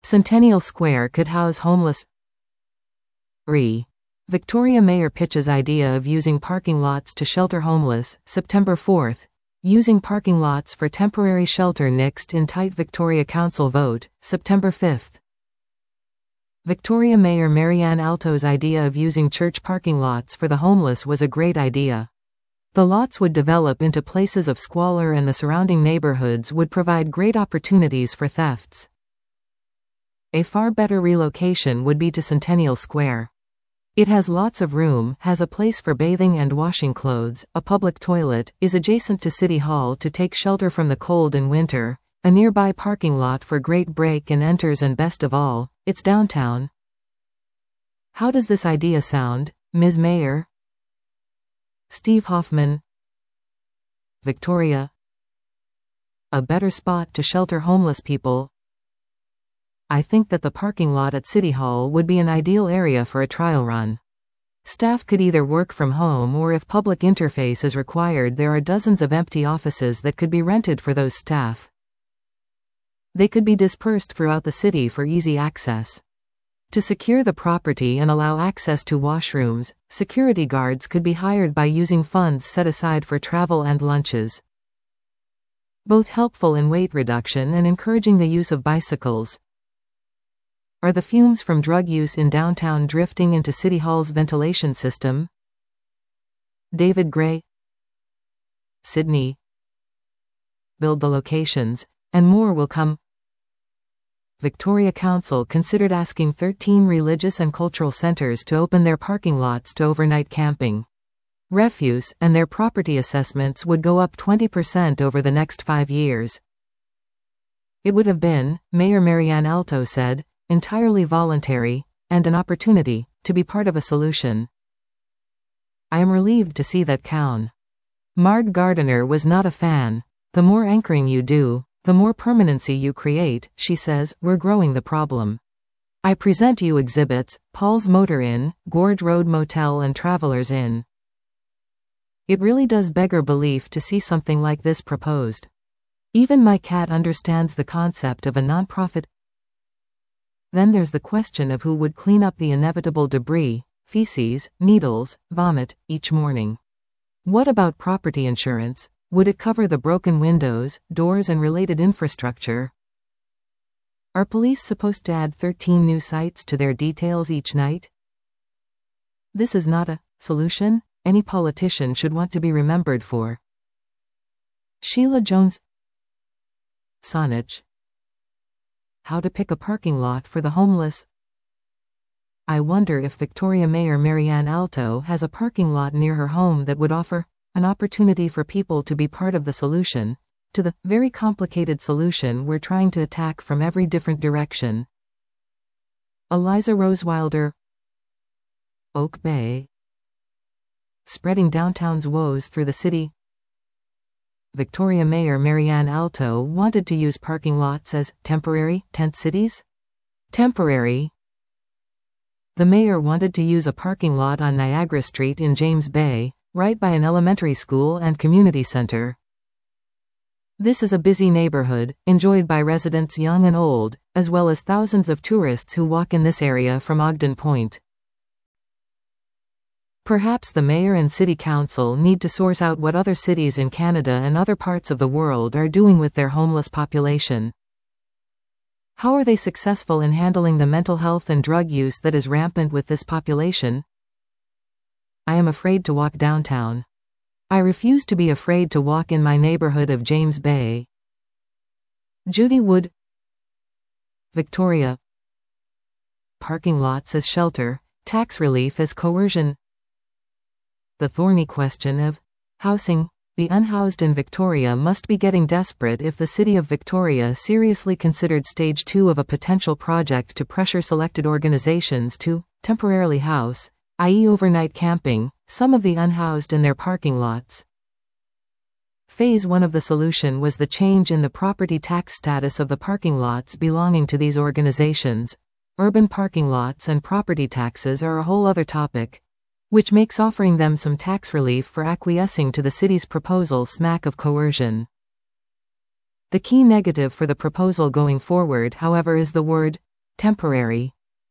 Centennial Square could house homeless. Victoria Mayor pitches idea of using parking lots to shelter homeless. September 4. Using parking lots for temporary shelter nixed in tight Victoria Council vote. September 5. Victoria Mayor Marianne Alto's idea of using church parking lots for the homeless was a great idea. The lots would develop into places of squalor and the surrounding neighborhoods would provide great opportunities for thefts. A far better relocation would be to Centennial Square. It has lots of room, has a place for bathing and washing clothes, a public toilet, is adjacent to City Hall to take shelter from the cold in winter, a nearby parking lot for great break and enters, and best of all, it's downtown. How does this idea sound, Ms. Mayor? Steve Hoffman. Victoria. A better spot to shelter homeless people. I think that the parking lot at City Hall would be an ideal area for a trial run. Staff could either work from home, or if public interface is required, there are dozens of empty offices that could be rented for those staff. They could be dispersed throughout the city for easy access. To secure the property and allow access to washrooms, security guards could be hired by using funds set aside for travel and lunches. Both helpful in weight reduction and encouraging the use of bicycles. Are the fumes from drug use in downtown drifting into City Hall's ventilation system? David Gray. Sydney. Build the locations, and more will come. Victoria Council considered asking 13 religious and cultural centers to open their parking lots to overnight camping. Refuse and their property assessments would go up 20% over the next 5 years. It would have been, Mayor Marianne Alto said, entirely voluntary, and an opportunity to be part of a solution. I am relieved to see that Cown. Marg Gardiner was not a fan. The more anchoring you do, the more permanency you create, she says. We're growing the problem. I present you exhibits: Paul's Motor Inn, Gorge Road Motel and Travelers Inn. It really does beggar belief to see something like this proposed. Even my cat understands the concept of a nonprofit. Then there's the question of who would clean up the inevitable debris, feces, needles, vomit, each morning. What about property insurance? Would it cover the broken windows, doors and related infrastructure? Are police supposed to add 13 new sites to their details each night? This is not a solution any politician should want to be remembered for. Sheila Jones. Saanich. How to pick a parking lot for the homeless. I wonder if Victoria Mayor Marianne Alto has a parking lot near her home that would offer an opportunity for people to be part of the solution to the very complicated solution we're trying to attack from every different direction. Eliza Rosewilder. Oak Bay. Spreading downtown's woes through the city. Victoria Mayor Marianne Alto wanted to use parking lots as temporary tent cities? Temporary. The mayor wanted to use a parking lot on Niagara Street in James Bay, right by an elementary school and community center. This is a busy neighborhood, enjoyed by residents young and old, as well as thousands of tourists who walk in this area from Ogden Point. Perhaps the mayor and city council need to source out what other cities in Canada and other parts of the world are doing with their homeless population. How are they successful in handling the mental health and drug use that is rampant with this population? I am afraid to walk downtown. I refuse to be afraid to walk in my neighborhood of James Bay. Judy Wood. Victoria. Parking lots as shelter, tax relief as coercion. The thorny question of housing. The unhoused in Victoria must be getting desperate if the City of Victoria seriously considered stage 2 of a potential project to pressure selected organizations to temporarily house, i.e. overnight camping, some of the unhoused in their parking lots. Phase 1 of the solution was the change in the property tax status of the parking lots belonging to these organizations. Urban parking lots and property taxes are a whole other topic, which makes offering them some tax relief for acquiescing to the city's proposal smack of coercion. The key negative for the proposal going forward, however, is the word temporary.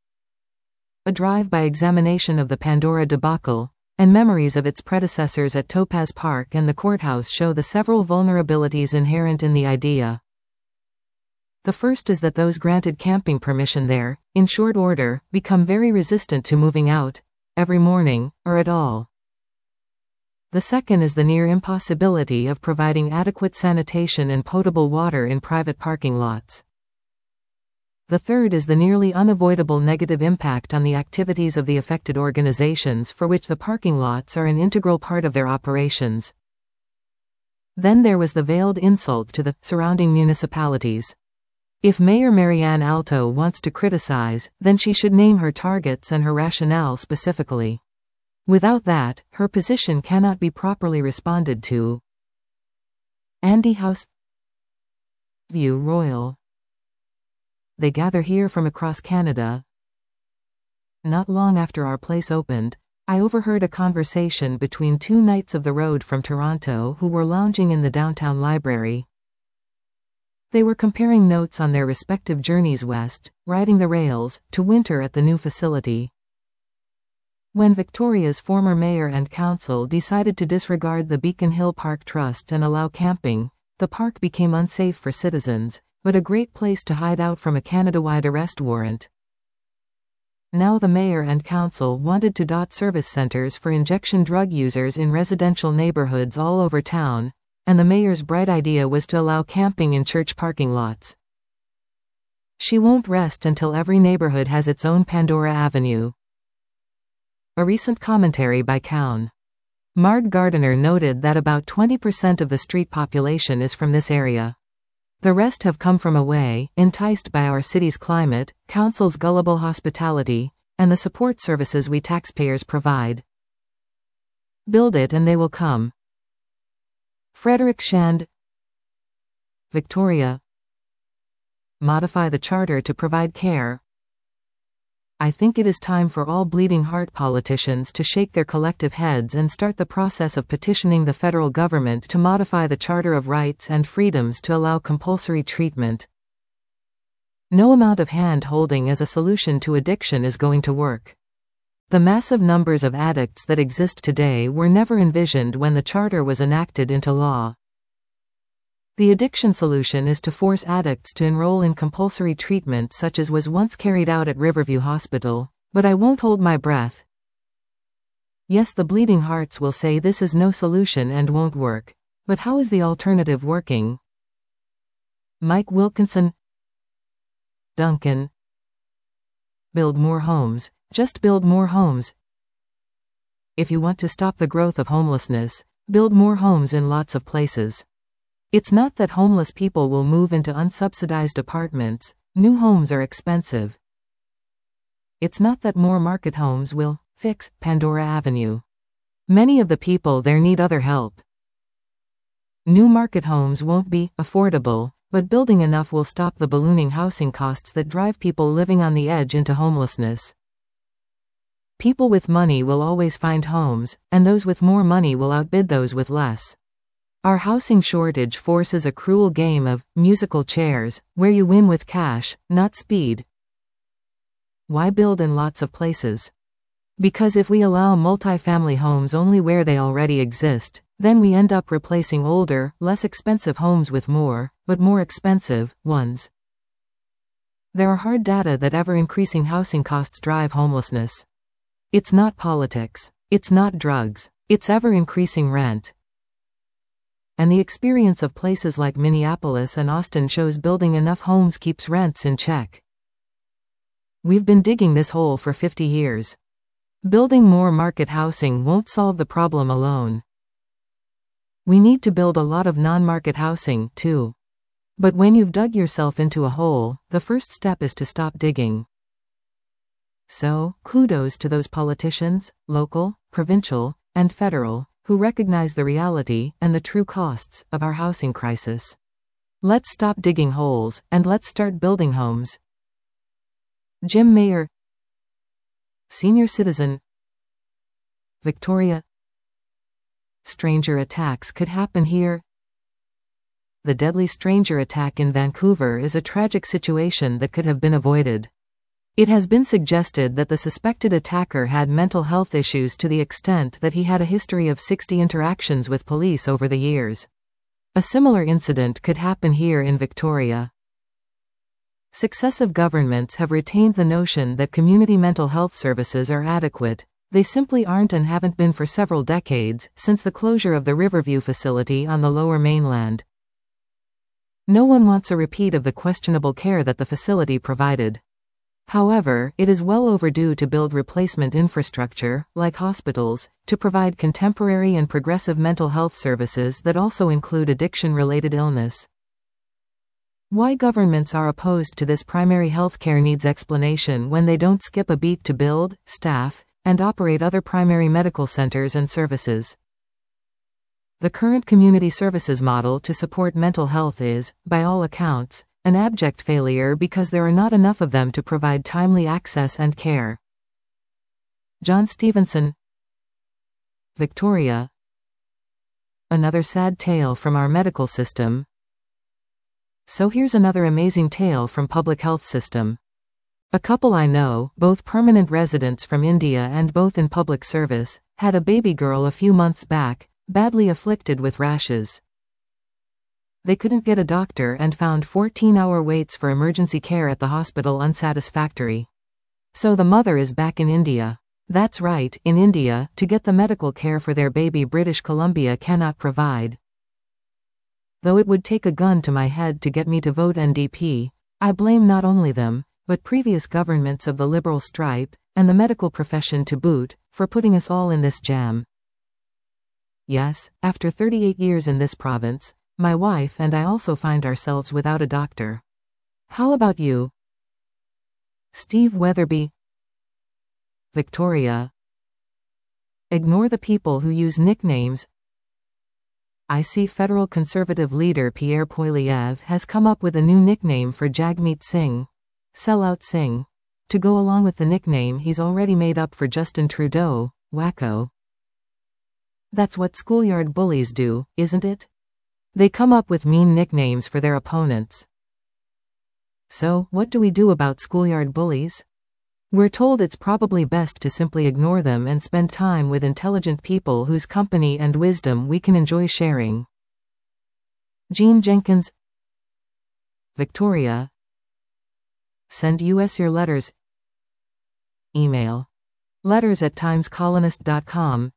A drive-by examination of the Pandora debacle and memories of its predecessors at Topaz Park and the courthouse show the several vulnerabilities inherent in the idea. The first is that those granted camping permission there, in short order, become very resistant to moving out, every morning, or at all. The second is the near impossibility of providing adequate sanitation and potable water in private parking lots. The third is the nearly unavoidable negative impact on the activities of the affected organizations for which the parking lots are an integral part of their operations. Then there was the veiled insult to the surrounding municipalities. If Mayor Marianne Alto wants to criticize, then she should name her targets and her rationale specifically. Without that, her position cannot be properly responded to. Andy House, View Royal. They gather here from across Canada. Not long after our place opened, I overheard a conversation between two knights of the road from Toronto who were lounging in the downtown library. They were comparing notes on their respective journeys west, riding the rails, to winter at the new facility. When Victoria's former mayor and council decided to disregard the Beacon Hill Park Trust and allow camping, the park became unsafe for citizens, but a great place to hide out from a Canada-wide arrest warrant. Now the mayor and council wanted to dot service centers for injection drug users in residential neighborhoods all over town, and the mayor's bright idea was to allow camping in church parking lots. She won't rest until every neighborhood has its own Pandora Avenue. A recent commentary by Cown. Marg Gardiner noted that about 20% of the street population is from this area. The rest have come from away, enticed by our city's climate, council's gullible hospitality, and the support services we taxpayers provide. Build it and they will come. Frederick Shand, Victoria. Modify the charter to provide care. I think it is time for all bleeding heart politicians to shake their collective heads and start the process of petitioning the federal government to modify the Charter of Rights and Freedoms to allow compulsory treatment. No amount of hand-holding as a solution to addiction is going to work. The massive numbers of addicts that exist today were never envisioned when the Charter was enacted into law. The addiction solution is to force addicts to enroll in compulsory treatment such as was once carried out at Riverview Hospital, but I won't hold my breath. Yes, the bleeding hearts will say this is no solution and won't work. But how is the alternative working? Mike Wilkinson, Duncan. Build more homes. Just build more homes. If you want to stop the growth of homelessness, build more homes in lots of places. It's not that homeless people will move into unsubsidized apartments. New homes are expensive. It's not that more market homes will fix Pandora Avenue. Many of the people there need other help. New market homes won't be affordable, but building enough will stop the ballooning housing costs that drive people living on the edge into homelessness. People with money will always find homes, and those with more money will outbid those with less. Our housing shortage forces a cruel game of musical chairs, where you win with cash, not speed. Why build in lots of places? Because if we allow multifamily homes only where they already exist, then we end up replacing older, less expensive homes with more, but more expensive, ones. There are hard data that ever-increasing housing costs drive homelessness. It's not politics. It's not drugs. It's ever-increasing rent. And the experience of places like Minneapolis and Austin shows building enough homes keeps rents in check. We've been digging this hole for 50 years. Building more market housing won't solve the problem alone. We need to build a lot of non-market housing, too. But when you've dug yourself into a hole, the first step is to stop digging. So, kudos to those politicians, local, provincial, and federal, who recognize the reality and the true costs of our housing crisis. Let's stop digging holes, and let's start building homes. Jim Mayer, Senior Citizen, Victoria. Stranger attacks could happen here. The deadly stranger attack in Vancouver is a tragic situation that could have been avoided. It has been suggested that the suspected attacker had mental health issues to the extent that he had a history of 60 interactions with police over the years. A similar incident could happen here in Victoria. Successive governments have retained the notion that community mental health services are adequate. They simply aren't and haven't been for several decades, since the closure of the Riverview facility on the Lower Mainland. No one wants a repeat of the questionable care that the facility provided. However, it is well overdue to build replacement infrastructure, like hospitals, to provide contemporary and progressive mental health services that also include addiction-related illness. Why governments are opposed to this primary healthcare needs explanation when they don't skip a beat to build, staff, and operate other primary medical centers and services. The current community services model to support mental health is, by all accounts, an abject failure because there are not enough of them to provide timely access and care. John Stevenson, Victoria. Another sad tale from our medical system. So here's another amazing tale from public health system. A couple I know, both permanent residents from India and both in public service, had a baby girl a few months back, badly afflicted with rashes. They couldn't get a doctor and found 14-hour waits for emergency care at the hospital unsatisfactory. So the mother is back in India. That's right, in India, to get the medical care for their baby British Columbia cannot provide. Though it would take a gun to my head to get me to vote NDP, I blame not only them, but previous governments of the Liberal stripe, and the medical profession to boot, for putting us all in this jam. Yes, after 38 years in this province, my wife and I also find ourselves without a doctor. How about you? Steve Weatherby, Victoria. Ignore the people who use nicknames. I see federal conservative leader Pierre Poilievre has come up with a new nickname for Jagmeet Singh, Sellout Singh, to go along with the nickname he's already made up for Justin Trudeau, Wacko. That's what schoolyard bullies do, isn't it? They come up with mean nicknames for their opponents. So, what do we do about schoolyard bullies? We're told it's probably best to simply ignore them and spend time with intelligent people whose company and wisdom we can enjoy sharing. Jean Jenkins, Victoria. Send us your letters. Email. letters@timescolonist.com.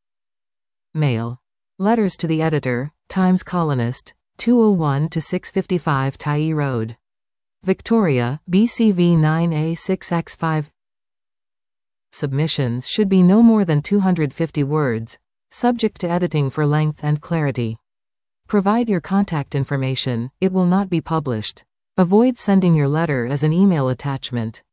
Mail. Letters to the editor, Times Colonist, 201 to 655 Tyee Road, Victoria, BCV 9A6X5. Submissions should be no more than 250 words, subject to editing for length and clarity. Provide your contact information, it will not be published. Avoid sending your letter as an email attachment.